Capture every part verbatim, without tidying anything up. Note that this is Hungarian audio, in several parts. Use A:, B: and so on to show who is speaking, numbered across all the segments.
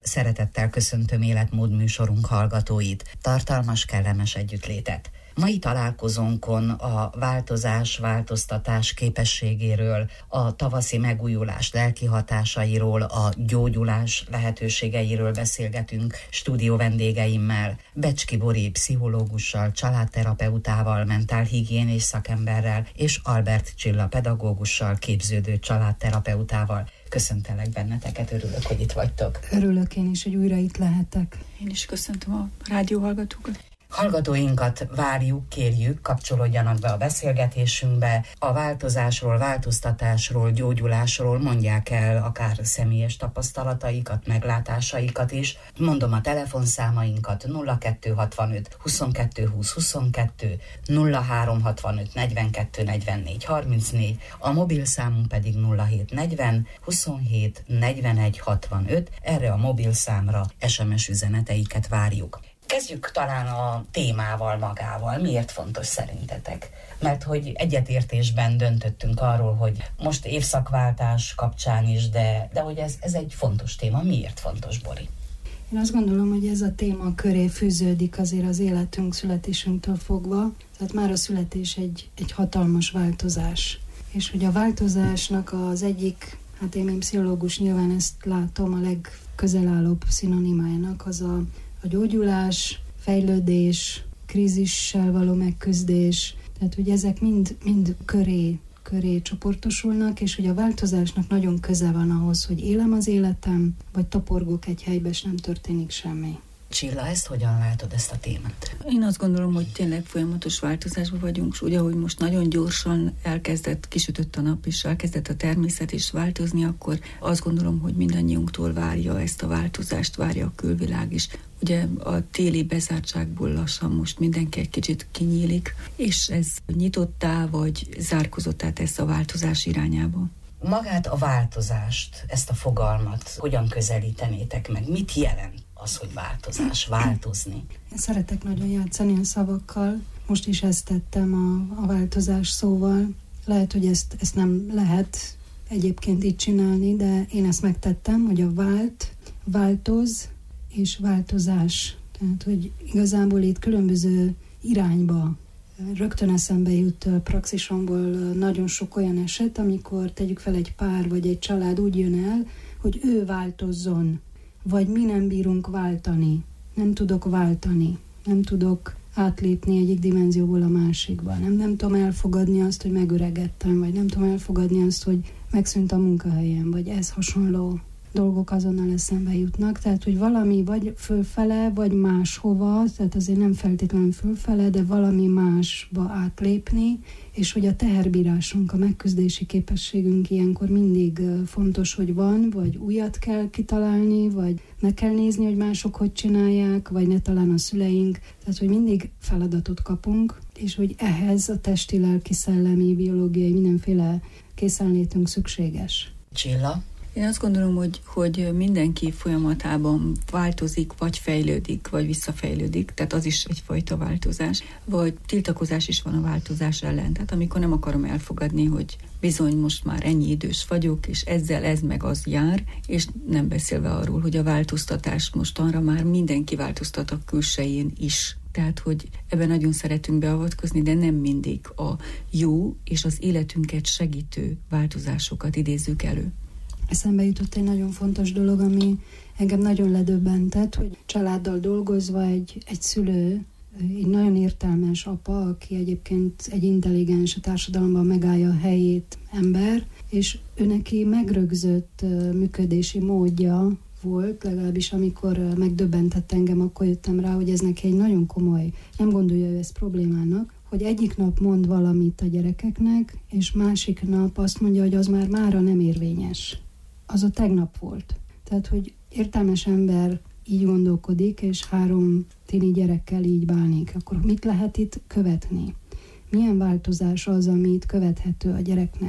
A: Szeretettel köszöntöm életmód műsorunk hallgatóit. Tartalmas, kellemes együttlétet. Mai találkozónkon a változás, változtatás képességéről, a tavaszi megújulás lelki hatásairól, a gyógyulás lehetőségeiről beszélgetünk stúdió vendégeimmel, Becski Bori pszichológussal, családterapeutával, mentálhigiénés szakemberrel és Albert Csilla pedagógussal, képződő családterapeutával. Köszöntelek benneteket, örülök, hogy itt vagytok.
B: Örülök én is, hogy újra itt lehetek.
C: Én is köszöntöm a rádióhallgatókat.
A: Hallgatóinkat várjuk, kérjük, kapcsolódjanak be a beszélgetésünkbe. A változásról, változtatásról, gyógyulásról mondják el akár személyes tapasztalataikat, meglátásaikat is. Mondom a telefonszámainkat: nulla kettő hatvanöt huszonkettő húsz huszonkettő, nulla három hatvanöt negyvenkettő negyvennégy harmincnégy, a mobil számunk pedig nulla hét negyven huszonhét negyvenegy hatvanöt. Erre a mobil számra es em es üzeneteiket várjuk. Kezdjük talán a témával magával. Miért fontos szerintetek? Mert hogy egyetértésben döntöttünk arról, hogy most évszakváltás kapcsán is, de, de hogy ez, ez egy fontos téma. Miért fontos, Bori?
B: Én azt gondolom, hogy ez a téma köré fűződik azért az életünk születésünktől fogva. Tehát már a születés egy, egy hatalmas változás. És hogy a változásnak az egyik, hát én, mint pszichológus nyilván ezt látom, a legközelállóbb szinonimájának az a A gyógyulás, fejlődés, krízissel való megküzdés, tehát hogy ezek mind, mind köré, köré csoportosulnak, és hogy a változásnak nagyon köze van ahhoz, hogy élem az életem, vagy toporgok egy helybe, és nem történik semmi.
A: Csilla, ezt hogyan látod, ezt a témát?
C: Én azt gondolom, hogy tényleg folyamatos változásban vagyunk, és ugye, hogy most nagyon gyorsan elkezdett, kisütött a nap, és elkezdett a természet is változni, akkor azt gondolom, hogy mindannyiunktól várja ezt a változást, várja a külvilág is. Ugye a téli bezártságból lassan most mindenki egy kicsit kinyílik, és ez nyitottá vagy zárkozottá tesz a változás irányába.
A: Magát a változást, ezt a fogalmat hogyan közelítenétek meg? Mit jelent az, hogy változás, változni?
B: Én szeretek nagyon játszani a szavakkal. Most is ezt tettem a, a változás szóval. Lehet, hogy ezt, ezt nem lehet egyébként így csinálni, de én ezt megtettem, hogy a vált, változ és változás. Tehát, hogy igazából itt különböző irányba rögtön eszembe jut a praxisomból nagyon sok olyan eset, amikor tegyük fel egy pár vagy egy család úgy jön el, hogy ő változzon, vagy mi nem bírunk váltani, nem tudok váltani, nem tudok átlépni egyik dimenzióból a másikba, nem, nem tudom elfogadni azt, hogy megöregedtem, vagy nem tudom elfogadni azt, hogy megszűnt a munkahelyem, vagy ez hasonló dolgok azonnal eszembe jutnak, tehát hogy valami vagy fölfele, vagy máshova, tehát azért nem feltétlenül fölfele, de valami másba átlépni, és hogy a teherbírásunk, a megküzdési képességünk ilyenkor mindig fontos, hogy van, vagy újat kell kitalálni, vagy ne kell nézni, hogy mások hogy csinálják, vagy ne talán a szüleink, tehát hogy mindig feladatot kapunk, és hogy ehhez a testi, lelki, szellemi, biológiai, mindenféle készenlétünk szükséges.
A: Csilla?
C: Én azt gondolom, hogy, hogy mindenki folyamatában változik, vagy fejlődik, vagy visszafejlődik, tehát az is egyfajta változás, vagy tiltakozás is van a változás ellen. Tehát amikor nem akarom elfogadni, hogy bizony most már ennyi idős vagyok, és ezzel ez meg az jár, és nem beszélve arról, hogy a változtatás mostanra már mindenki változtat a külsején is. Tehát, hogy ebben nagyon szeretünk beavatkozni, de nem mindig a jó és az életünket segítő változásokat idézzük elő.
B: Eszembe jutott egy nagyon fontos dolog, ami engem nagyon ledöbbentett, hogy családdal dolgozva egy, egy szülő, egy nagyon értelmes apa, aki egyébként egy intelligens, a társadalomban megállja a helyét ember, és ő neki megrögzött működési módja volt, legalábbis amikor megdöbbentett engem, akkor jöttem rá, hogy ez neki egy nagyon komoly, nem gondolja ő ezt problémának, hogy egyik nap mond valamit a gyerekeknek, és másik nap azt mondja, hogy az már mára nem érvényes. Az a tegnap volt. Tehát, hogy értelmes ember így gondolkodik, és három tini gyerekkel így bánik, akkor mit lehet itt követni? Milyen változás az, ami itt követhető a gyereknek?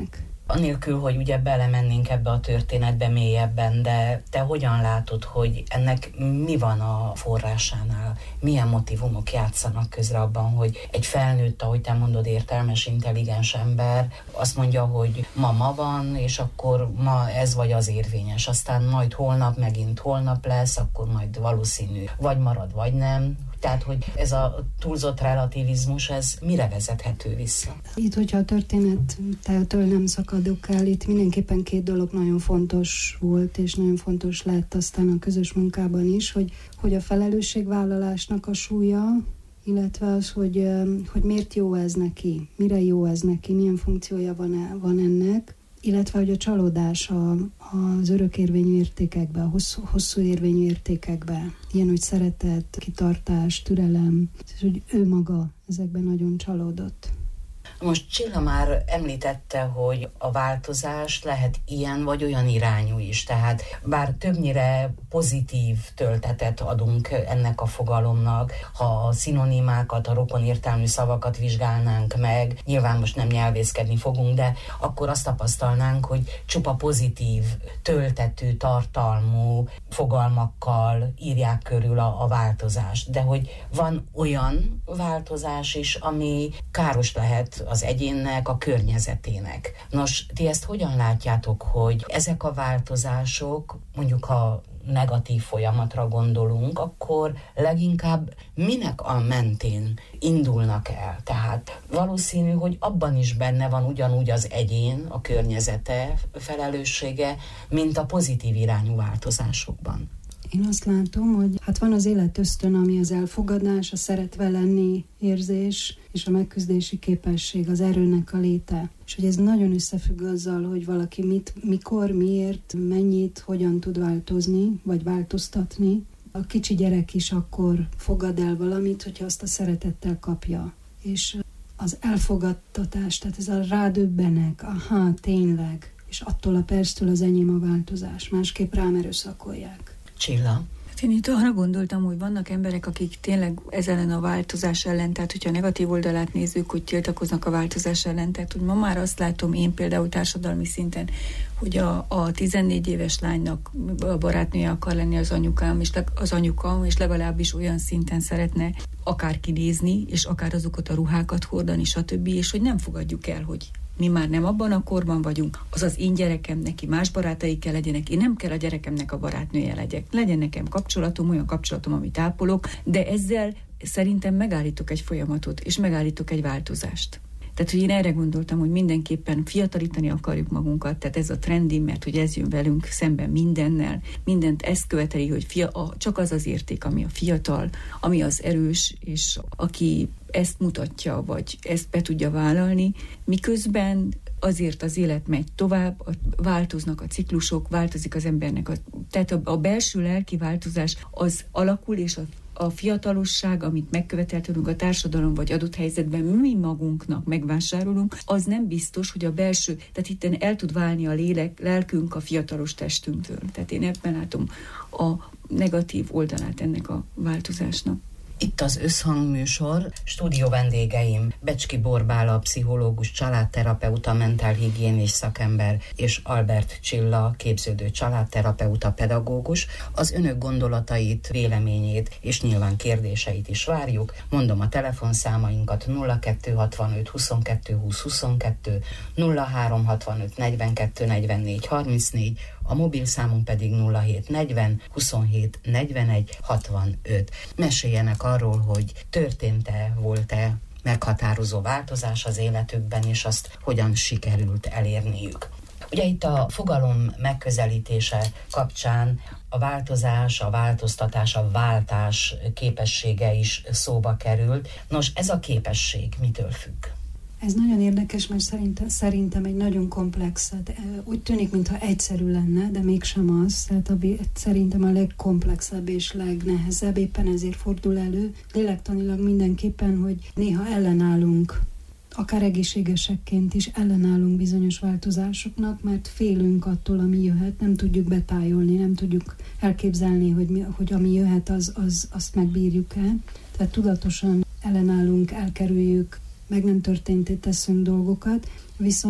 A: Anélkül, hogy ugye belemennénk ebbe a történetbe mélyebben, de te hogyan látod, hogy ennek mi van a forrásánál? Milyen motivumok játszanak közre abban, hogy egy felnőtt, ahogy te mondod, értelmes, intelligens ember azt mondja, hogy ma ma van, és akkor ma ez vagy az érvényes. Aztán majd holnap megint holnap lesz, akkor majd valószínű vagy marad, vagy nem. Tehát, hogy ez a túlzott relativizmus, ez mire vezethető vissza?
B: Itt, hogyha a történettől nem szakadok el, itt mindenképpen két dolog nagyon fontos volt, és nagyon fontos lett aztán a közös munkában is, hogy, hogy a felelősségvállalásnak a súlya, illetve az, hogy, hogy miért jó ez neki, mire jó ez neki, milyen funkciója van, van ennek, illetve hogy a csalódás a, az örökérvényű értékekbe, a hosszú, hosszú érvényű értékekbe, ilyen, hogy szeretet, kitartás, türelem, és hogy ő maga ezekben nagyon csalódott.
A: Most Csilla már említette, hogy a változás lehet ilyen vagy olyan irányú is, tehát bár többnyire pozitív töltetet adunk ennek a fogalomnak, ha a szinonimákat, a rokonértelmű szavakat vizsgálnánk meg, nyilván most nem nyelvészkedni fogunk, de akkor azt tapasztalnánk, hogy csupa pozitív, töltetű, tartalmú fogalmakkal írják körül a, a változást, de hogy van olyan változás is, ami káros lehet az egyénnek, a környezetének. Nos, ti ezt hogyan látjátok, hogy ezek a változások, mondjuk ha negatív folyamatra gondolunk, akkor leginkább minek a mentén indulnak el? Tehát valószínű, hogy abban is benne van ugyanúgy az egyén, a környezete felelőssége, mint a pozitív irányú változásokban.
B: Én azt látom, hogy hát van az életösztön, ami az elfogadás, a szeretve lenni érzés, és a megküzdési képesség, az erőnek a léte. És hogy ez nagyon összefügg azzal, hogy valaki mit, mikor, miért, mennyit, hogyan tud változni, vagy változtatni. A kicsi gyerek is akkor fogad el valamit, hogyha azt a szeretettel kapja. És az elfogadtatás, tehát ez a rádöbbenek, aha, tényleg, és attól a perctől az enyém a változás, másképp rám erőszakolják.
A: Csilla?
C: Én itt arra gondoltam, hogy vannak emberek, akik tényleg ez ellen a változás ellen, tehát hogyha a negatív oldalát nézzük, hogy tiltakoznak a változás ellen, tehát hogy ma már azt látom én például társadalmi szinten, hogy a, a tizennégy éves lánynak a barátnője akar lenni az anyukám, és az anyukám, és legalábbis olyan szinten szeretne akár kinézni, és akár azokat a ruhákat hordani, stb., és hogy nem fogadjuk el, hogy mi már nem abban a korban vagyunk, azaz én gyerekem, neki más barátai kell legyenek, én nem kell a gyerekemnek a barátnője legyek. Legyen nekem kapcsolatom, olyan kapcsolatom, amit ápolok, de ezzel szerintem megállítok egy folyamatot, és megállítok egy változást. Tehát, hogy én erre gondoltam, hogy mindenképpen fiatalítani akarjuk magunkat, tehát ez a trendi, mert hogy ez jön velünk szemben mindennel, mindent ezt követeli, hogy fia, a, csak az az érték, ami a fiatal, ami az erős, és aki ezt mutatja, vagy ezt be tudja vállalni, miközben azért az élet megy tovább, változnak a ciklusok, változik az embernek. A, tehát a, a belső lelki változás az alakul, és a a fiatalosság, amit megkövetelt tőlünk a társadalom, vagy adott helyzetben mi magunknak megvásárolunk, az nem biztos, hogy a belső, tehát itten el tud válni a lélek, lelkünk a fiatalos testünktől. Tehát én ebben látom a negatív oldalát ennek a változásnak.
A: Itt az Összhangműsor, stúdió vendégeim Becski Borbála, pszichológus, családterapeuta, mentálhigiénés szakember, és Albert Csilla, képződő családterapeuta, pedagógus. Az önök gondolatait, véleményét és nyilván kérdéseit is várjuk. Mondom a telefonszámainkat: nulla kettő hatvanöt huszonkettő húsz huszonkettő, nulla három hatvanöt negyvenkettő negyvennégy harmincnégy, a mobil számunk pedig nulla hét negyven huszonhét negyvenegy hatvanöt. Meséljenek arról, hogy történt-e, volt-e meghatározó változás az életükben, és azt hogyan sikerült elérniük. Ugye itt a fogalom megközelítése kapcsán a változás, a változtatás, a váltás képessége is szóba került. Nos, ez a képesség mitől függ?
B: Ez nagyon érdekes, mert szerintem, szerintem egy nagyon komplex, úgy tűnik, mintha egyszerű lenne, de mégsem az. Tehát a, szerintem a legkomplexebb és legnehezebb, éppen ezért fordul elő lélektanilag mindenképpen, hogy néha ellenállunk, akár egészségesekként is ellenállunk bizonyos változásoknak, mert félünk attól, ami jöhet, nem tudjuk betájolni, nem tudjuk elképzelni, hogy, mi, hogy ami jöhet, az, az, azt megbírjuk-e. Tehát tudatosan ellenállunk, elkerüljük, meg nem történtét teszünk dolgokat, viszont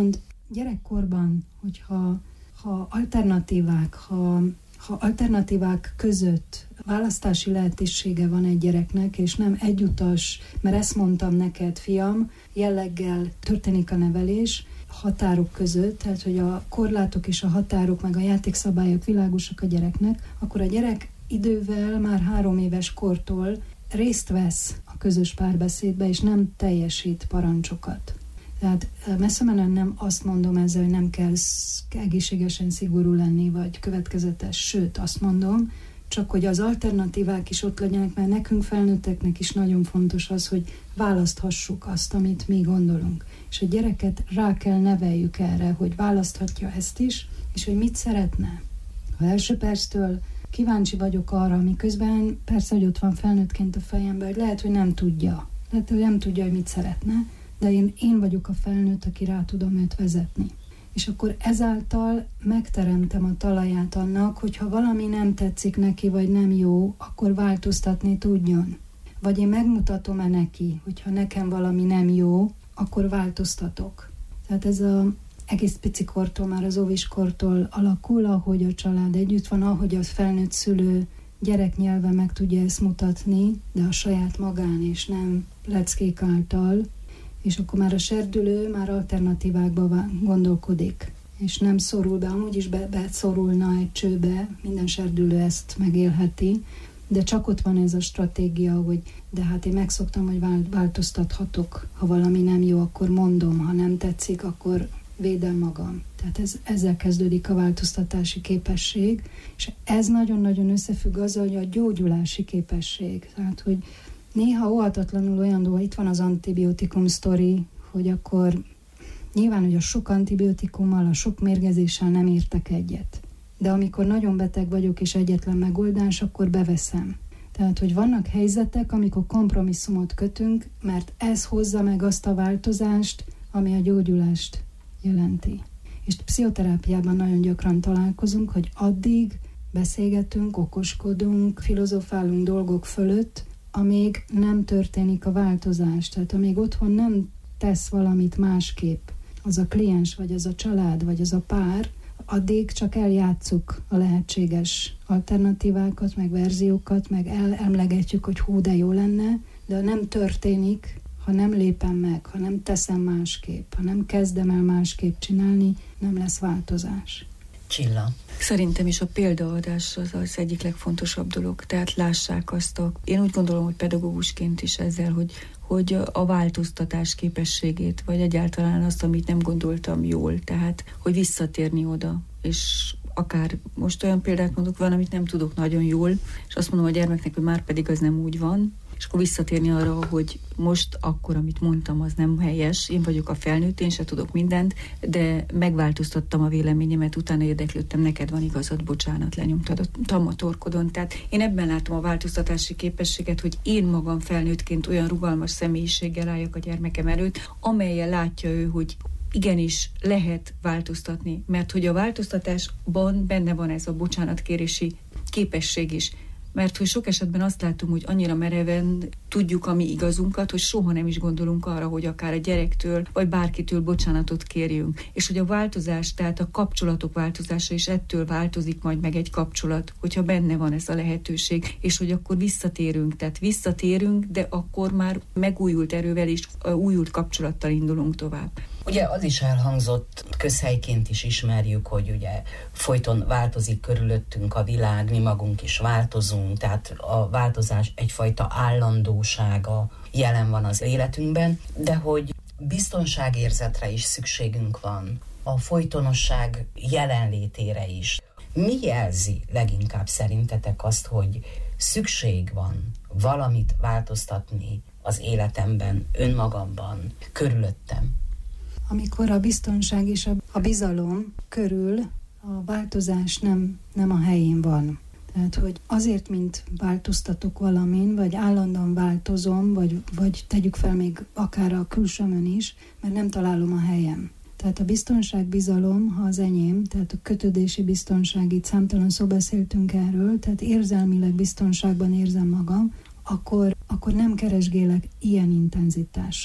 B: gyerekkorban, hogyha ha alternatívák, ha, ha alternatívák között választási lehetősége van egy gyereknek, és nem egyutas, mert ezt mondtam neked, fiam, jelleggel történik a nevelés határok között, tehát hogy a korlátok és a határok, meg a játékszabályok világosak a gyereknek, akkor a gyerek idővel, már három éves kortól részt vesz a közös párbeszédbe, és nem teljesít parancsokat. Tehát messze menően nem azt mondom ezzel, hogy nem kell egészségesen szigorú lenni, vagy következetes, sőt azt mondom, csak hogy az alternatívák is ott legyenek, mert nekünk felnőtteknek is nagyon fontos az, hogy választhassuk azt, amit mi gondolunk. És a gyereket rá kell neveljük erre, hogy választhatja ezt is, és hogy mit szeretne. Az első perctől kíváncsi vagyok arra, miközben persze, hogy ott van felnőttként a fejemben, hogy lehet, hogy nem tudja. Lehet, hogy nem tudja, hogy mit szeretne, de én, én vagyok a felnőtt, aki rá tudom őt vezetni. És akkor ezáltal megteremtem a talaját annak, hogyha valami nem tetszik neki, vagy nem jó, akkor változtatni tudjon. Vagy én megmutatom-e neki, hogyha nekem valami nem jó, akkor változtatok. Tehát ez az egész picikortól, már az óviskortól alakul, ahogy a család együtt van, ahogy a felnőtt szülő gyereknyelve meg tudja ezt mutatni, de a saját magán és nem leckék által, és akkor már a serdülő már alternatívákba gondolkodik, és nem szorul be, amúgy is be, beszorulna egy csőbe, minden serdülő ezt megélheti, de csak ott van ez a stratégia, hogy de hát én megszoktam, hogy változtathatok, ha valami nem jó, akkor mondom, ha nem tetszik, akkor védem magam. Tehát ez, ezzel kezdődik a változtatási képesség, és ez nagyon-nagyon összefügg azzal, hogy a gyógyulási képesség. Tehát, hogy néha óhatatlanul olyan dolog, itt van az antibiotikum sztori, hogy akkor nyilván, hogy a sok antibiotikummal, a sok mérgezéssel nem értek egyet. De amikor nagyon beteg vagyok, és egyetlen megoldás, akkor beveszem. Tehát, hogy vannak helyzetek, amikor kompromisszumot kötünk, mert ez hozza meg azt a változást, ami a gyógyulást jelenti. És pszichoterápiában nagyon gyakran találkozunk, hogy addig beszélgetünk, okoskodunk, filozofálunk dolgok fölött, amíg nem történik a változás. Tehát amíg otthon nem tesz valamit másképp, az a kliens, vagy az a család, vagy az a pár, addig csak eljátszuk a lehetséges alternatívákat, meg verziókat, meg elemlegetjük, hogy hú, de jó lenne, de nem történik, ha nem lépem meg, ha nem teszem másképp, ha nem kezdem el másképp csinálni, nem lesz változás.
A: Csilla.
C: Szerintem is a példaadás az az egyik legfontosabb dolog, tehát lássák azt a... Én úgy gondolom, hogy pedagógusként is ezzel, hogy, hogy a változtatás képességét, vagy egyáltalán azt, amit nem gondoltam jól, tehát hogy visszatérni oda, és akár most olyan példát mondok, van, amit nem tudok nagyon jól, és azt mondom a gyermeknek, hogy már pedig az nem úgy van, és akkor visszatérni arra, hogy most akkor, amit mondtam, az nem helyes, én vagyok a felnőtt, én se tudok mindent, de megváltoztattam a véleményemet, utána érdeklődtem, neked van igazad, bocsánat, lenyomtad a torkodon. Tehát én ebben látom a változtatási képességet, hogy én magam felnőttként olyan rugalmas személyiséggel álljak a gyermekem előtt, amellyel látja ő, hogy igenis lehet változtatni, mert hogy a változtatásban benne van ez a bocsánatkérési képesség is. Mert hogy sok esetben azt látom, hogy annyira mereven tudjuk a mi igazunkat, hogy soha nem is gondolunk arra, hogy akár a gyerektől, vagy bárkitől bocsánatot kérjünk. És hogy a változás, tehát a kapcsolatok változása is ettől változik majd meg egy kapcsolat, hogyha benne van ez a lehetőség, és hogy akkor visszatérünk, tehát visszatérünk, de akkor már megújult erővel és újult kapcsolattal indulunk tovább.
A: Ugye az is elhangzott, közhelyként is ismerjük, hogy ugye folyton változik körülöttünk a világ, mi magunk is változunk, tehát a változás egyfajta állandósága jelen van az életünkben, de hogy biztonságérzetre is szükségünk van, a folytonosság jelenlétére is. Mi jelzi leginkább szerintetek azt, hogy szükség van valamit változtatni az életemben, önmagamban, körülöttem?
B: Amikor a biztonság és a, a bizalom körül a változás nem, nem a helyén van. Tehát, hogy azért, mint változtatok valamin, vagy állandóan változom, vagy, vagy tegyük fel még akár a külsőmön is, mert nem találom a helyem. Tehát a biztonság, bizalom, ha az enyém, tehát a kötődési biztonság, itt számtalan szó beszéltünk erről, tehát érzelmileg biztonságban érzem magam, akkor, akkor nem keresgélek ilyen intenzitással,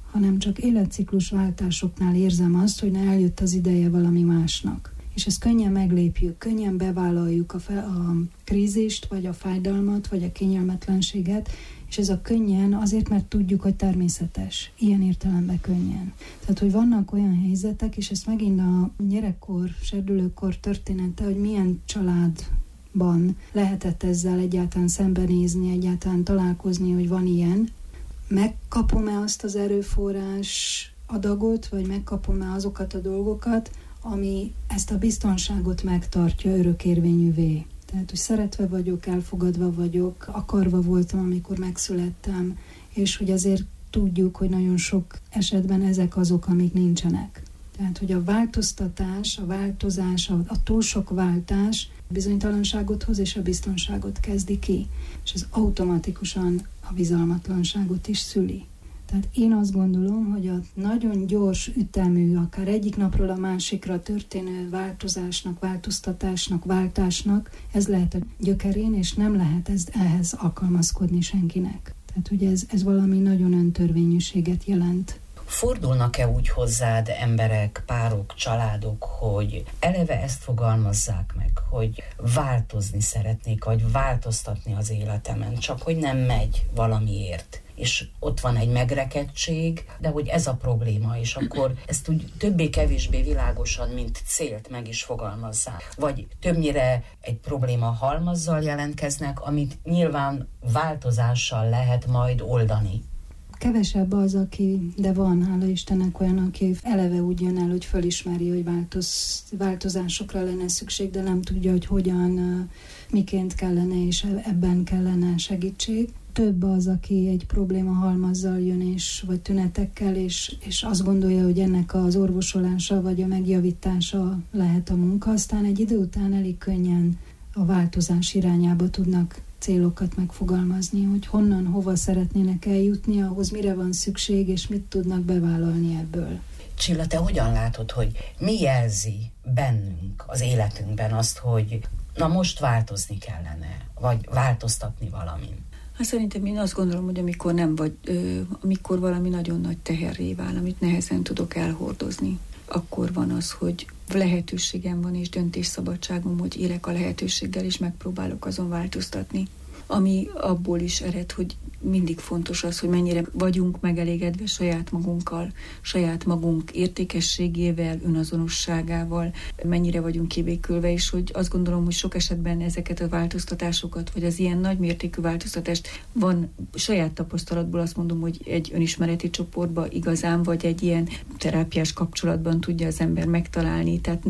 B: hanem csak életciklusváltásoknál érzem azt, hogy na, eljött az ideje valami másnak. És ezt könnyen meglépjük, könnyen bevállaljuk a, fe, a krízist, vagy a fájdalmat, vagy a kényelmetlenséget, és ez a könnyen azért, mert tudjuk, hogy természetes. Ilyen értelemben könnyen. Tehát, hogy vannak olyan helyzetek, és ez megint a gyerekkor, serdülőkor története, hogy milyen családban lehetett ezzel egyáltalán szembenézni, egyáltalán találkozni, hogy van ilyen. Megkapom-e azt az erőforrás adagot, vagy megkapom-e azokat a dolgokat, ami ezt a biztonságot megtartja örökérvényűvé. Tehát, hogy szeretve vagyok, elfogadva vagyok, akarva voltam, amikor megszülettem, és hogy azért tudjuk, hogy nagyon sok esetben ezek azok, amik nincsenek. Tehát, hogy a változtatás, a változás, a, a túl sok váltás bizonytalanságot hoz, és a biztonságot kezdi ki. És ez automatikusan a bizalmatlanságot is szüli. Tehát én azt gondolom, hogy a nagyon gyors ütemű, akár egyik napról a másikra történő változásnak, változtatásnak, váltásnak, ez lehet a gyökerén, és nem lehet ez, ehhez alkalmazkodni senkinek. Tehát ugye ez, ez valami nagyon öntörvényűséget jelent.
A: Fordulnak-e úgy hozzád emberek, párok, családok, hogy eleve ezt fogalmazzák meg, hogy változni szeretnék, vagy változtatni az életemen, csak hogy nem megy valamiért, és ott van egy megrekedtség, de hogy ez a probléma, és akkor ezt úgy többé-kevésbé világosan, mint célt meg is fogalmazzák. Vagy többnyire egy probléma halmazzal jelentkeznek, amit nyilván változással lehet majd oldani.
B: Kevesebb az, aki, de van, hála Istennek olyan, aki eleve úgy jön el, hogy fölismeri, hogy változ, változásokra lenne szükség, de nem tudja, hogy hogyan, miként kellene, és ebben kellene segítség. Több az, aki egy probléma halmazzal jön, és, vagy tünetekkel, és, és azt gondolja, hogy ennek az orvosolása, vagy a megjavítása lehet a munka, aztán egy idő után elég könnyen a változás irányába tudnak célokat megfogalmazni, hogy honnan, hova szeretnének eljutni, ahhoz mire van szükség, és mit tudnak bevállalni ebből.
A: Csilla, te hogyan látod, hogy mi jelzi bennünk, az életünkben azt, hogy na most változni kellene, vagy változtatni valamin?
C: Hát szerintem én azt gondolom, hogy amikor nem vagy, ö, amikor valami nagyon nagy teherré vál, amit nehezen tudok elhordozni, akkor van az, hogy lehetőségem van és döntésszabadságom, hogy élek a lehetőséggel, és megpróbálok azon változtatni. Ami abból is ered, hogy mindig fontos az, hogy mennyire vagyunk megelégedve saját magunkkal, saját magunk értékességével, önazonosságával, mennyire vagyunk kibékülve, és hogy azt gondolom, hogy sok esetben ezeket a változtatásokat, vagy az ilyen nagymértékű változtatást van saját tapasztalatból, azt mondom, hogy egy önismereti csoportban igazán, vagy egy ilyen terápiás kapcsolatban tudja az ember megtalálni. Tehát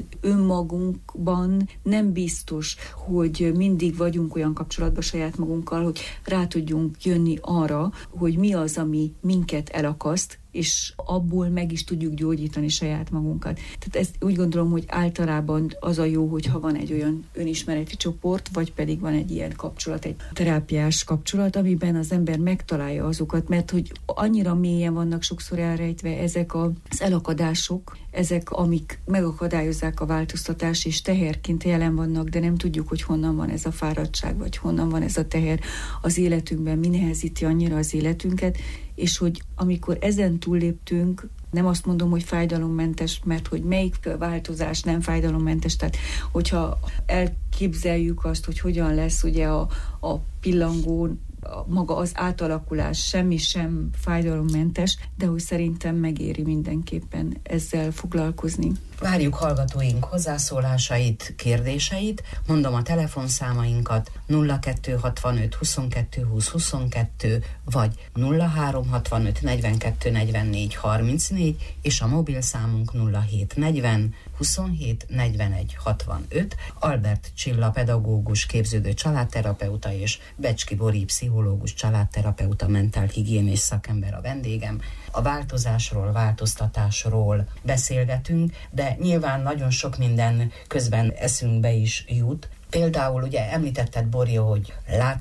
C: önmagunkban nem biztos, hogy mindig vagyunk olyan kapcsolatban saját magunkkal, hogy rá tudjunk jönni arra, hogy mi az, ami minket elakaszt, és abból meg is tudjuk gyógyítani saját magunkat. Tehát ezt úgy gondolom, hogy általában az a jó, hogyha van egy olyan önismereti csoport, vagy pedig van egy ilyen kapcsolat, egy terápiás kapcsolat, amiben az ember megtalálja azokat, mert hogy annyira mélyen vannak sokszor elrejtve ezek az elakadások, ezek, amik megakadályozzák a változtatást, és teherként jelen vannak, de nem tudjuk, hogy honnan van ez a fáradtság, vagy honnan van ez a teher az életünkben, mi nehezíti annyira az életünket, és hogy amikor ezen túlléptünk, nem azt mondom, hogy fájdalommentes, mert hogy melyik változás nem fájdalommentes, tehát hogyha elképzeljük azt, hogy hogyan lesz ugye a, a pillangó, a, maga az átalakulás semmi sem fájdalommentes, de hogy szerintem megéri mindenképpen ezzel foglalkozni.
A: Várjuk hallgatóink hozzászólásait, kérdéseit. Mondom a telefonszámainkat nulla kettő hatvanöt huszonkettő húsz huszonkettő vagy nulla három hatvanöt negyvenkettő negyvennégy harmincnégy és a mobil számunk nulla hét negyven huszonhét negyvenegy hatvanöt. Albert Csilla pedagógus, képződő családterapeuta és Becski Bori pszichológus, családterapeuta, mentálhigiénés szakember a vendégem. A változásról, változtatásról beszélgetünk, de nyilván nagyon sok minden közben eszünkbe is jut. Például ugye említetted, Bori, hogy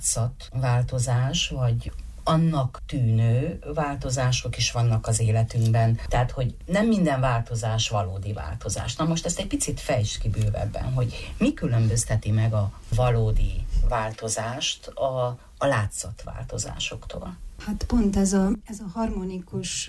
A: látszatváltozás, vagy annak tűnő változások is vannak az életünkben. Tehát, hogy nem minden változás valódi változás. Na most ezt egy picit fejtsd ki bővebben, hogy mi különbözteti meg a valódi változást a, a látszatváltozásoktól.
B: Hát pont ez a, ez a harmonikus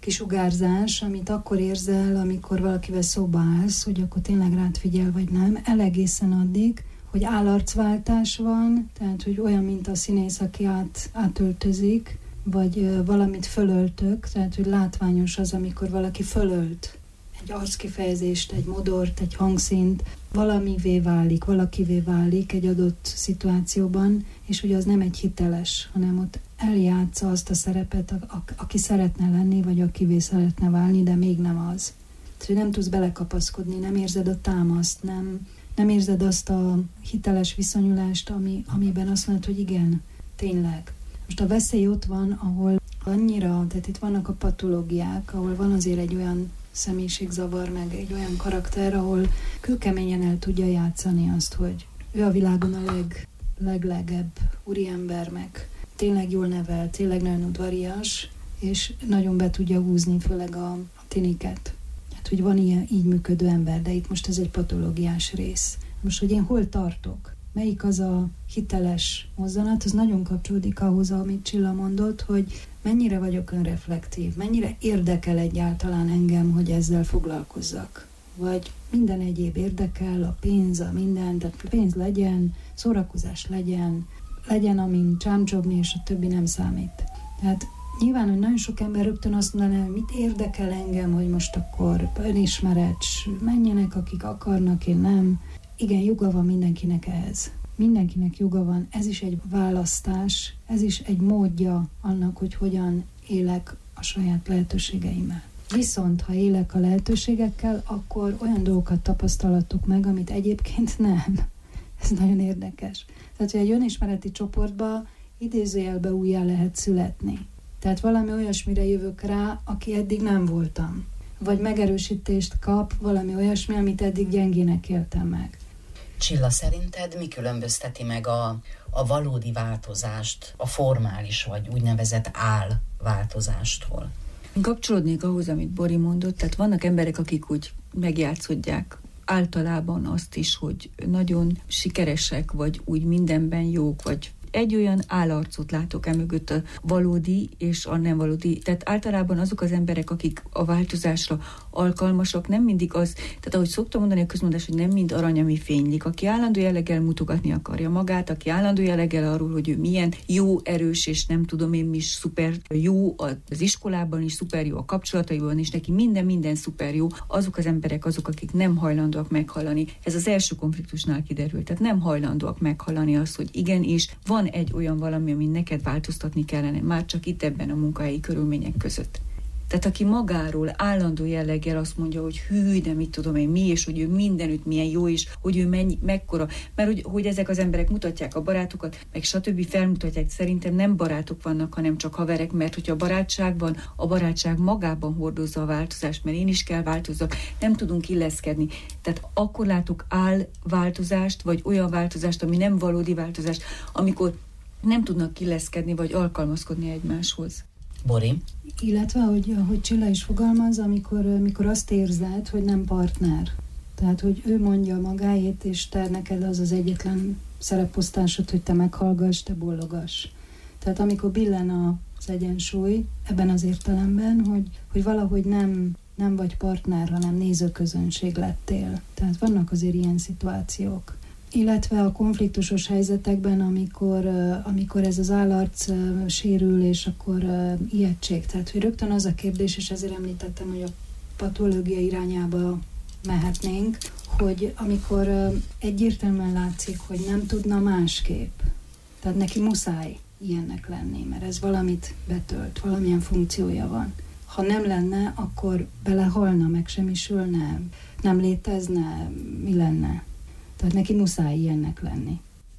B: kisugárzás, amit akkor érzel, amikor valakivel szóba állsz, hogy akkor tényleg rád figyel, vagy nem, elegészen addig, hogy állarcváltás van, tehát, hogy olyan, mint a színész, aki át, átöltözik, vagy valamit fölöltök, tehát, hogy látványos az, amikor valaki fölölt egy arckifejezést, egy modort, egy hangszínt, valamivé válik, valakivé válik egy adott szituációban, és hogy az nem egy hiteles, hanem ott eljátsza azt a szerepet, a, a, aki szeretne lenni, vagy akivé szeretne válni, de még nem az. Tehát, hogy nem tudsz belekapaszkodni, nem érzed a támaszt, nem, nem érzed azt a hiteles viszonyulást, ami, amiben azt mondod, hogy igen, tényleg. Most a veszély ott van, ahol annyira, tehát itt vannak a patológiák, ahol van azért egy olyan személyiségzavar, meg egy olyan karakter, ahol kőkeményen el tudja játszani azt, hogy ő a világon a leg, leglegebb úriember, meg tényleg jól nevel, tényleg nagyon udvarias, és nagyon be tudja húzni, főleg a, a tiniket. Hát, hogy van ilyen így működő ember, de itt most ez egy patológiás rész. Most, hogy én hol tartok? Melyik az a hiteles mozzanat, az nagyon kapcsolódik ahhoz, amit Csilla mondott, hogy mennyire vagyok önreflektív, mennyire érdekel egyáltalán engem, hogy ezzel foglalkozzak. Vagy minden egyéb érdekel, a pénz, a minden, tehát pénz legyen, szórakozás legyen, legyen, amin csámcsobni, és a többi nem számít. Tehát nyilván, hogy nagyon sok ember rögtön azt mondaná, hogy mit érdekel engem, hogy most akkor önismeret, menjenek, akik akarnak, én nem. Igen, joga van mindenkinek ehhez. Mindenkinek joga van, ez is egy választás, ez is egy módja annak, hogy hogyan élek a saját lehetőségeimmel. Viszont, ha élek a lehetőségekkel, akkor olyan dolgokat tapasztalatok meg, amit egyébként nem. Ez nagyon érdekes. Tehát, hogy egy önismereti csoportba idézőjelbe újjá lehet születni. Tehát valami olyasmire jövök rá, aki eddig nem voltam. Vagy megerősítést kap valami olyasmi, amit eddig gyengének éltem meg.
A: Csilla, szerinted mi különbözteti meg a, a valódi változást a formális, vagy úgynevezett álváltozástól?
C: Kapcsolódnék ahhoz, amit Bori mondott, tehát vannak emberek, akik úgy megjátszodják általában azt is, hogy nagyon sikeresek, vagy úgy mindenben jók, vagy egy olyan állarcot látok el mögött, a valódi és a nem valódi. Tehát általában azok az emberek, akik a változásra alkalmasak, nem mindig az, tehát ahogy szoktam mondani a közmondás, hogy nem mind arany, ami fénylik. Aki állandó jelleggel mutogatni akarja magát, aki állandó jelleggel arról, hogy ő milyen jó, erős, és nem tudom én is szuper jó az iskolában is, szuper jó a kapcsolataiban is, neki minden, minden szuper jó. Azok az emberek, azok, akik nem hajlandóak meghallani. Ez az első konfliktusnál kiderült. Tehát nem hajlandóak meghallani azt, hogy igenis van egy olyan valami, ami neked változtatni kellene, már csak itt ebben a munkahelyi körülmények között. Tehát aki magáról állandó jelleggel azt mondja, hogy hű, de mit tudom én mi, és hogy ő mindenütt milyen jó, és hogy ő mennyi, mekkora, mert hogy, hogy ezek az emberek mutatják a barátokat, meg stb. Felmutatják, szerintem nem barátok vannak, hanem csak haverek, mert hogyha a barátság van, a barátság magában hordozza a változást, mert én is kell változzak, nem tudunk illeszkedni. Tehát akkor látok álváltozást, vagy olyan változást, ami nem valódi változást, amikor nem tudnak illeszkedni, vagy alkalmazkodni egymáshoz.
A: Bori?
B: Illetve, hogy, ahogy Csilla is fogalmaz, amikor, amikor azt érzed, hogy nem partner. Tehát, hogy ő mondja magáét, és te neked az az egyetlen szereposztásod, hogy te meghallgass, te bollogass. Tehát amikor billen az egyensúly, ebben az értelemben, hogy, hogy valahogy nem, nem vagy partner, hanem nézőközönség lettél. Tehát vannak azért ilyen szituációk. Illetve a konfliktusos helyzetekben, amikor, amikor ez az állarc sérül, és akkor ijegység. Tehát, hogy rögtön az a kérdés, és ezért említettem, hogy a patológia irányába mehetnénk, hogy amikor egyértelműen látszik, hogy nem tudna másképp, tehát neki muszáj ilyennek lenni, mert ez valamit betölt, valamilyen funkciója van. Ha nem lenne, akkor belehalna, megsemmisülne, nem létezne, mi lenne? Tehát neki muszáj ilyennek lenni.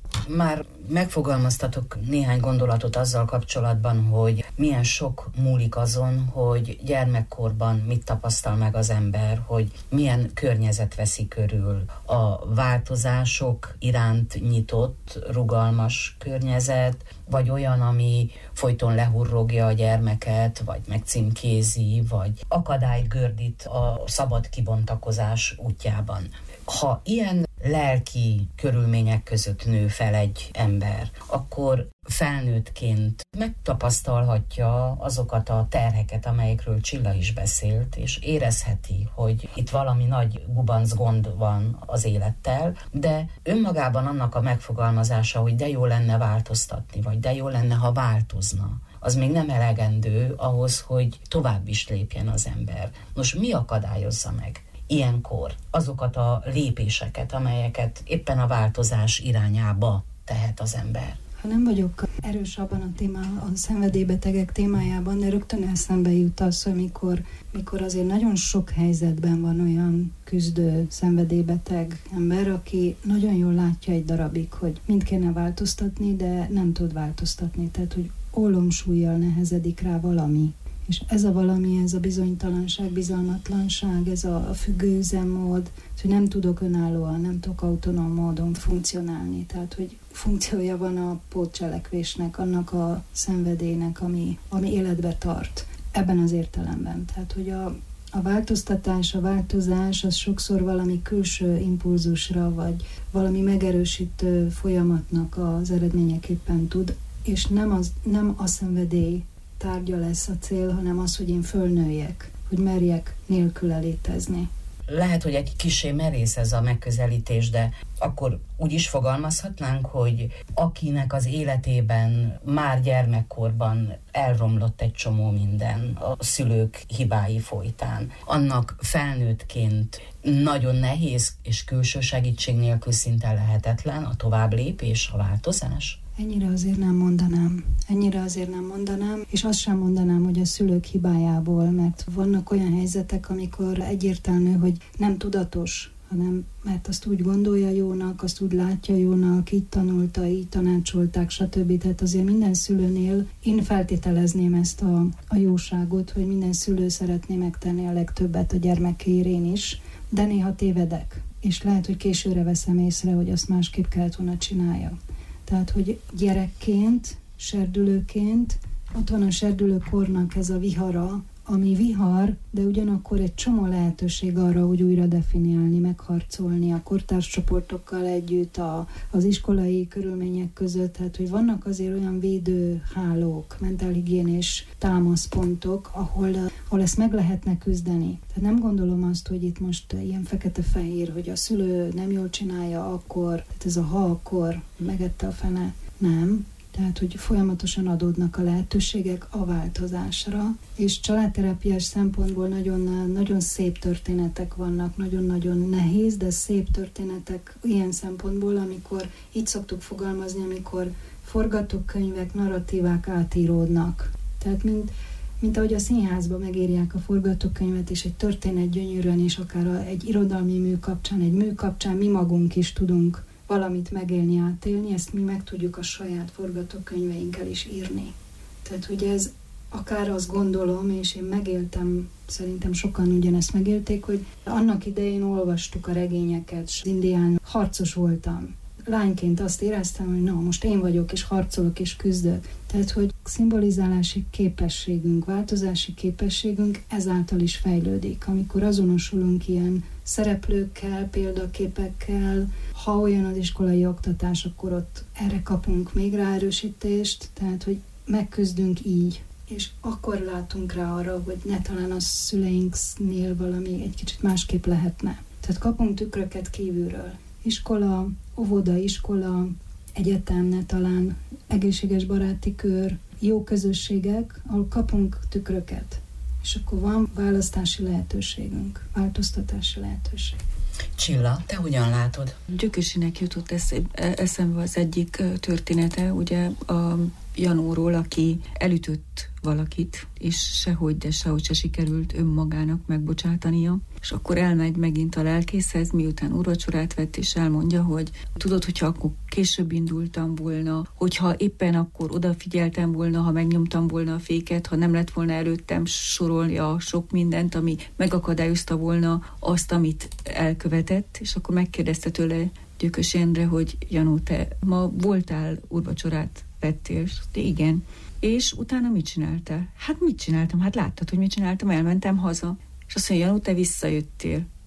A: Már megfogalmaztatok néhány gondolatot azzal kapcsolatban, hogy milyen sok múlik azon, hogy gyermekkorban mit tapasztal meg az ember, hogy milyen környezet veszi körül. A változások iránt nyitott, rugalmas környezet, vagy olyan, ami folyton lehurrogja a gyermeket, vagy megcímkézi, vagy akadályt gördít a szabad kibontakozás útjában. Ha ilyen lelki körülmények között nő fel egy ember, akkor felnőttként megtapasztalhatja azokat a terheket, amelyekről Csilla is beszélt, és érezheti, hogy itt valami nagy gubanc gond van az élettel, de önmagában annak a megfogalmazása, hogy de jó lenne változtatni, vagy de jó lenne, ha változna, az még nem elegendő ahhoz, hogy tovább is lépjen az ember. Nos, mi akadályozza meg ilyenkor azokat a lépéseket, amelyeket éppen a változás irányába tehet az ember?
B: Ha nem vagyok erős abban a témában, a szenvedélybetegek témájában, de rögtön eszembe jut az, hogy mikor, mikor azért nagyon sok helyzetben van olyan küzdő, szenvedélybeteg ember, aki nagyon jól látja egy darabig, hogy mind kéne változtatni, de nem tud változtatni. Tehát, hogy ólomsúllyal nehezedik rá valami. És ez a valami, ez a bizonytalanság, bizalmatlanság, ez a függő üzemmód, hogy nem tudok önállóan, nem tudok autonóm módon funkcionálni. Tehát, hogy funkciója van a pótcselekvésnek, annak a szenvedélynek, ami, ami életbe tart. Ebben az értelemben. Tehát, hogy a, a változtatás, a változás, az sokszor valami külső impulzusra, vagy valami megerősítő folyamatnak az eredményeképpen tud, és nem, az, nem a szenvedély tárgya lesz a cél, hanem az, hogy én fölnőjek, hogy merjek nélküle létezni.
A: Lehet, hogy egy kissé merész ez a megközelítés, de akkor úgy is fogalmazhatnánk, hogy akinek az életében már gyermekkorban elromlott egy csomó minden a szülők hibái folytán, annak felnőttként nagyon nehéz és külső segítség nélkül szinte lehetetlen a továbblépés, a változás?
B: Ennyire azért nem mondanám. Ennyire azért nem mondanám, és azt sem mondanám, hogy a szülők hibájából, mert vannak olyan helyzetek, amikor egyértelmű, hogy nem tudatos, hanem mert azt úgy gondolja jónak, azt úgy látja jónak, így tanulta, így tanácsolták, stb. Tehát azért minden szülőnél én feltételezném ezt a, a jóságot, hogy minden szülő szeretné megtenni a legtöbbet a gyermekéért én is, de néha tévedek, és lehet, hogy későre veszem észre, hogy azt másképp kellett volna csinálja. Tehát, hogy gyerekként, serdülőként, ott van a serdülőkornak ez a vihara, ami vihar, de ugyanakkor egy csomó lehetőség arra, hogy újra definiálni, megharcolni a kortárscsoportokkal együtt, a, az iskolai körülmények között, tehát, hogy vannak azért olyan védőhálók, mentálhigiénés támaszpontok, ahol, ahol ezt meg lehetne küzdeni. Tehát nem gondolom azt, hogy itt most ilyen fekete-fehér, hogy a szülő nem jól csinálja akkor, tehát ez a ha akkor megette a fene, nem. Tehát, hogy folyamatosan adódnak a lehetőségek a változásra, és családterápiás szempontból nagyon, nagyon szép történetek vannak, nagyon-nagyon nehéz, de szép történetek ilyen szempontból, amikor így szoktuk fogalmazni, amikor forgatókönyvek, narratívák átíródnak. Tehát, mint, mint ahogy a színházban megírják a forgatókönyvet, és egy történet gyönyörűen, és akár egy irodalmi mű kapcsán, egy mű kapcsán mi magunk is tudunk valamit megélni, átélni, ezt mi meg tudjuk a saját forgatókönyveinkkel is írni. Tehát, hogy ez akár azt gondolom, és én megéltem, szerintem sokan ugyanezt megélték, hogy annak idején olvastuk a regényeket, és indián harcos voltam. Lányként azt éreztem, hogy na, most én vagyok, és harcolok, és küzdök. Tehát, hogy szimbolizálási képességünk, változási képességünk ezáltal is fejlődik. Amikor azonosulunk ilyen szereplőkkel, példaképekkel, ha olyan az iskolai oktatás, akkor ott erre kapunk még ráerősítést, tehát, hogy megküzdünk így. És akkor látunk rá arra, hogy ne talán a szüleinknél valami egy kicsit másképp lehetne. Tehát kapunk tükröket kívülről. Iskola, óvoda, iskola, egyetem, ne talán egészséges baráti kör, jó közösségek, ahol kapunk tükröket. És akkor van választási lehetőségünk, változtatási lehetőség.
A: Csilla, te hogyan látod?
C: Gyökösinek jutott eszembe az egyik története, ugye a Janóról, aki elütött valakit, és sehogy, de sehogy se sikerült önmagának megbocsátania, és akkor elmegy megint a lelkészhez, miután úrvacsorát vett, és elmondja, hogy tudod, hogyha akkor később indultam volna, hogyha éppen akkor odafigyeltem volna, ha megnyomtam volna a féket, ha nem lett volna előttem sorolni a sok mindent, ami megakadályozta volna azt, amit elkövetett, és akkor megkérdezte tőle Gyökös Endre, hogy Janó, te ma voltál úrvacsorát vettél? De igen. És utána mit csináltál? Hát mit csináltam? Hát láttad, hogy mit csináltam, elmentem haza. És azt mondja, Janó, te visszajöttél.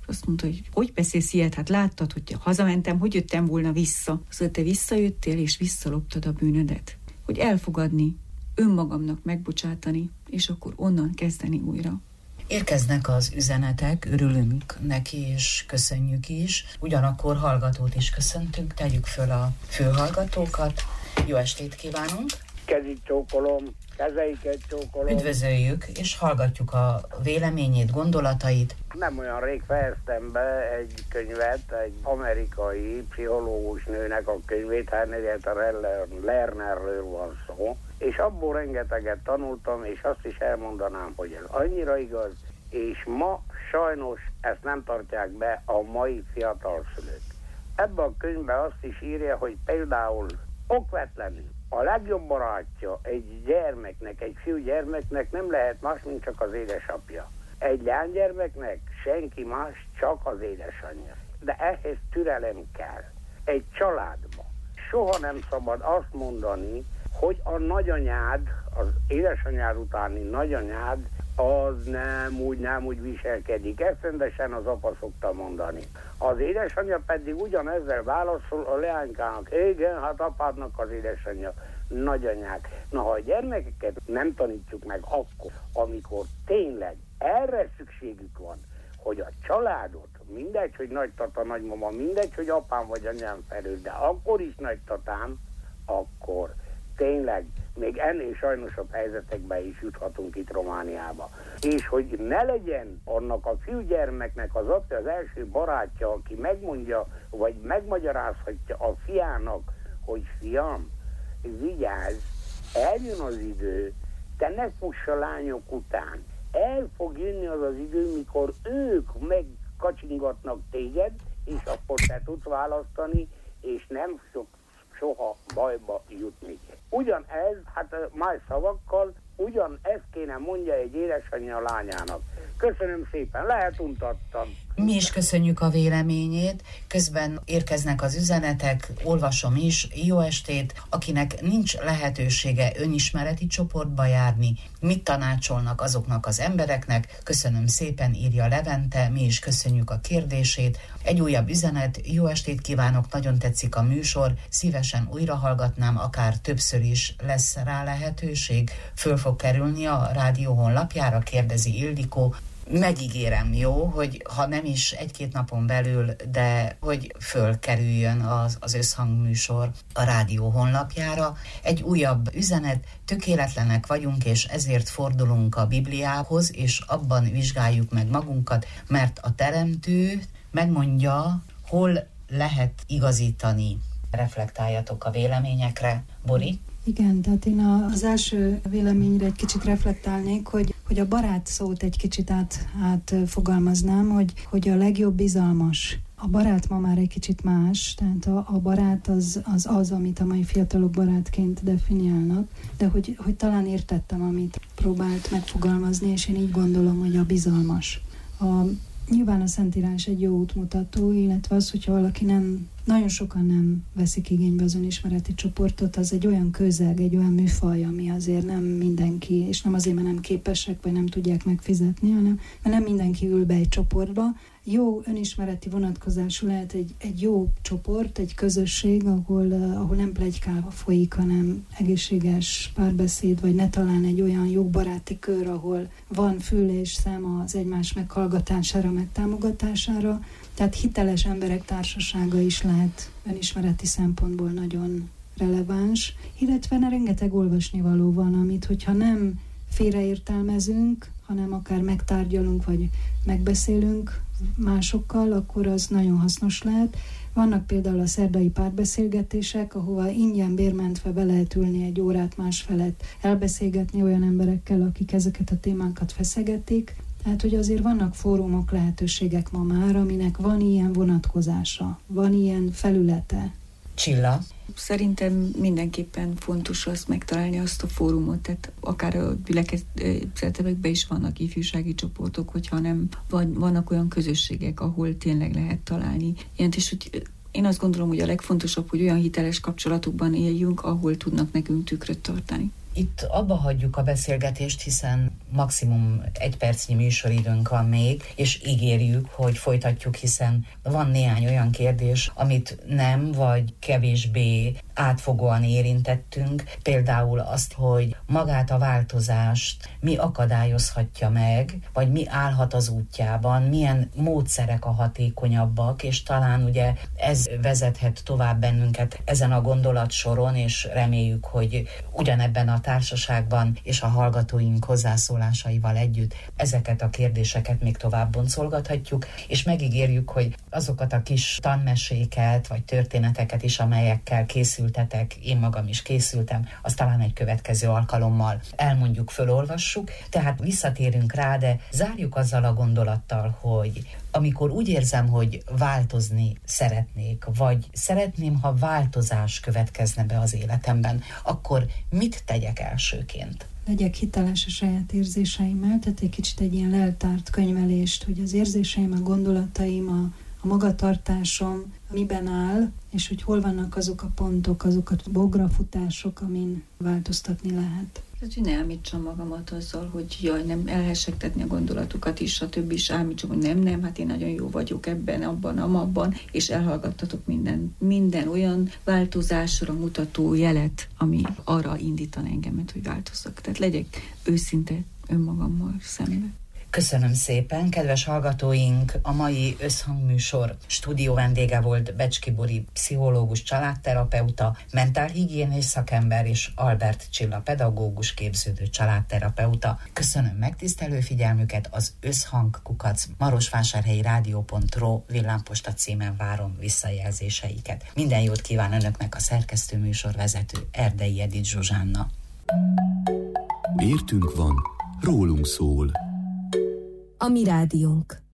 C: Azt mondta, hogy hogy beszélsz ilyet, hát láttad, hogy hazamentem, hogy jöttem volna vissza. Szóval te visszajöttél, és visszaloptad a bűnödet. Hogy elfogadni, önmagamnak megbocsátani, és akkor onnan kezdeni újra.
A: Érkeznek az üzenetek, örülünk neki, és köszönjük is. Ugyanakkor hallgatót is köszöntünk, tegyük föl a főhallgatókat. Jó estét kívánunk!
D: Kezit csókolom, kezeiket csókolom.
A: Üdvözöljük, és hallgatjuk a véleményét, gondolatait.
D: Nem olyan rég fejeztem be egy könyvet, egy amerikai pszichológus nőnek a könyvét, Henrietta Lernerről van szó, és abból rengeteget tanultam, és azt is elmondanám, hogy ez annyira igaz, és ma sajnos ezt nem tartják be a mai fiatal szülők. Ebben a könyvben azt is írja, hogy például okvetlenül a legjobb barátja egy gyermeknek, egy fiú gyermeknek nem lehet más, mint csak az édesapja. Egy lánygyermeknek senki más, csak az édesanyja. De ehhez türelem kell. Egy családban soha nem szabad azt mondani, hogy a nagyanyád, az édesanyád utáni nagyanyád, az nem úgy, nem úgy viselkedik. Ezt rendesen az apa szokta mondani. Az édesanyja pedig ugyanezzel válaszol a leánykának. Igen, hát apádnak az édesanyja, nagyanyák. Na, ha a gyermekeket nem tanítjuk meg akkor, amikor tényleg erre szükségük van, hogy a családot, mindegy, hogy nagytata, nagymama, mindegy, hogy apám vagy anyám felül, de akkor is nagytatám, akkor tényleg még ennél sajnosabb helyzetekben is juthatunk itt Romániába. És hogy ne legyen annak a fiúgyermeknek az apja az első barátja, aki megmondja, vagy megmagyarázhatja a fiának, hogy fiam, vigyázz, eljön az idő, te ne fuss a lányok után. El fog jönni az az idő, mikor ők megkacsingatnak téged, és akkor te tudsz választani, és nem sok soha bajba jutni. Ugyanez, hát más szavakkal, ugyan ezt kéne mondja egy édesanyja a lányának. Köszönöm szépen, lehet untattam.
A: Mi is köszönjük a véleményét, közben érkeznek az üzenetek, olvasom is, jó estét, akinek nincs lehetősége önismereti csoportba járni, mit tanácsolnak azoknak az embereknek, köszönöm szépen, írja Levente, mi is köszönjük a kérdését. Egy újabb üzenet, jó estét kívánok, nagyon tetszik a műsor, szívesen újra hallgatnám, akár többször is lesz rá lehetőség, föl fog kerülni a rádió honlapjára, kérdezi Ildikó. Megígérem, jó, hogy ha nem is egy-két napon belül, de hogy fölkerüljön az, az összhangműsor a rádió honlapjára. Egy újabb üzenet, tökéletlenek vagyunk, és ezért fordulunk a Bibliához, és abban vizsgáljuk meg magunkat, mert a Teremtő megmondja, hol lehet igazítani. Reflektáljatok a véleményekre. Bori?
B: Igen, tehát én az első véleményre egy kicsit reflektálnék, hogy, hogy a barát szót egy kicsit át, átfogalmaznám, hogy, hogy a legjobb bizalmas. A barát ma már egy kicsit más, tehát a, a barát az, az az, amit a mai fiatalok barátként definiálnak, de hogy, hogy talán értettem, amit próbált megfogalmazni, és én így gondolom, hogy a bizalmas. A, nyilván a Szentírás egy jó útmutató, illetve az, hogyha valaki nem, nagyon sokan nem veszik igénybe az önismereti csoportot, az egy olyan közeg, egy olyan műfaj, ami azért nem mindenki, és nem azért, mert nem képesek, vagy nem tudják megfizetni, hanem mert nem mindenki ül be egy csoportba. Jó önismereti vonatkozású lehet egy, egy jó csoport, egy közösség, ahol, uh, ahol nem pletykálva folyik, hanem egészséges párbeszéd, vagy ne talán egy olyan jó baráti kör, ahol van fül és szem az egymás meghallgatására, megtámogatására. Tehát hiteles emberek társasága is lehet önismereti szempontból nagyon releváns, illetve rengeteg olvasnivaló van, amit hogyha nem félreértelmezünk, hanem akár megtárgyalunk, vagy megbeszélünk másokkal, akkor az nagyon hasznos lehet. Vannak például a szerdai párbeszélgetések, ahova ingyen bérmentve be lehet ülni egy órát másfelett, elbeszélgetni olyan emberekkel, akik ezeket a témákat feszegetik. Tehát, hogy azért vannak fórumok, lehetőségek ma már, aminek van ilyen vonatkozása, van ilyen felülete.
A: Csilla?
C: Szerintem mindenképpen fontos azt megtalálni azt a fórumot, tehát akár a gyülekezetekben is vannak ifjúsági csoportok, hogyha nem van, vannak olyan közösségek, ahol tényleg lehet találni ilyent, és hogy én azt gondolom, hogy a legfontosabb, hogy olyan hiteles kapcsolatokban éljünk, ahol tudnak nekünk tükröt tartani.
A: Itt abba hagyjuk a beszélgetést, hiszen maximum egy percnyi műsoridőnk van még, és ígérjük, hogy folytatjuk, hiszen van néhány olyan kérdés, amit nem, vagy kevésbé átfogóan érintettünk. Például azt, hogy magát a változást mi akadályozhatja meg, vagy mi állhat az útjában, milyen módszerek a hatékonyabbak, és talán ugye ez vezethet tovább bennünket ezen a gondolatsoron, és reméljük, hogy ugyanebben a társaságban és a hallgatóink hozzászólásaival együtt ezeket a kérdéseket még tovább boncolgathatjuk, és megígérjük, hogy azokat a kis tanmeséket, vagy történeteket is, amelyekkel készültetek, én magam is készültem, azt talán egy következő alkalommal elmondjuk, fölolvassuk, tehát visszatérünk rá, de zárjuk azzal a gondolattal, hogy amikor úgy érzem, hogy változni szeretnék, vagy szeretném, ha változás következne be az életemben, akkor mit tegyek elsőként?
B: Legyek hiteles a saját érzéseimmel, tehát egy kicsit egy ilyen leltárt könyvelést, hogy az érzéseim, a gondolataim, a, a magatartásom miben áll, és hogy hol vannak azok a pontok, azok a bografutások, amin változtatni lehet.
C: Tehát, hogy ne ámítsam magamat azzal, hogy jaj, nem elhessegtetni a gondolatokat is, stb. is ámítsam, hogy nem, nem, hát én nagyon jó vagyok ebben, abban, amabban, és elhallgattatok minden, minden olyan változásra mutató jelet, ami arra indítan engemet, hogy változzak. Tehát legyek őszinte önmagammal szemben.
A: Köszönöm szépen, kedves hallgatóink! A mai összhangműsor stúdió vendége volt Becski Bori pszichológus, családterapeuta, mentálhigiénés szakember és Albert Csilla pedagógus, képződő családterapeuta. Köszönöm megtisztelő figyelmüket, az összhang kukac marosvásárhelyi rádió pont ro villámposta címen várom visszajelzéseiket. Minden jót kíván önöknek a szerkesztő műsorvezető Erdei Edith Zsuzsánna.
E: Értünk van, rólunk szól.
F: A mi rádiónk.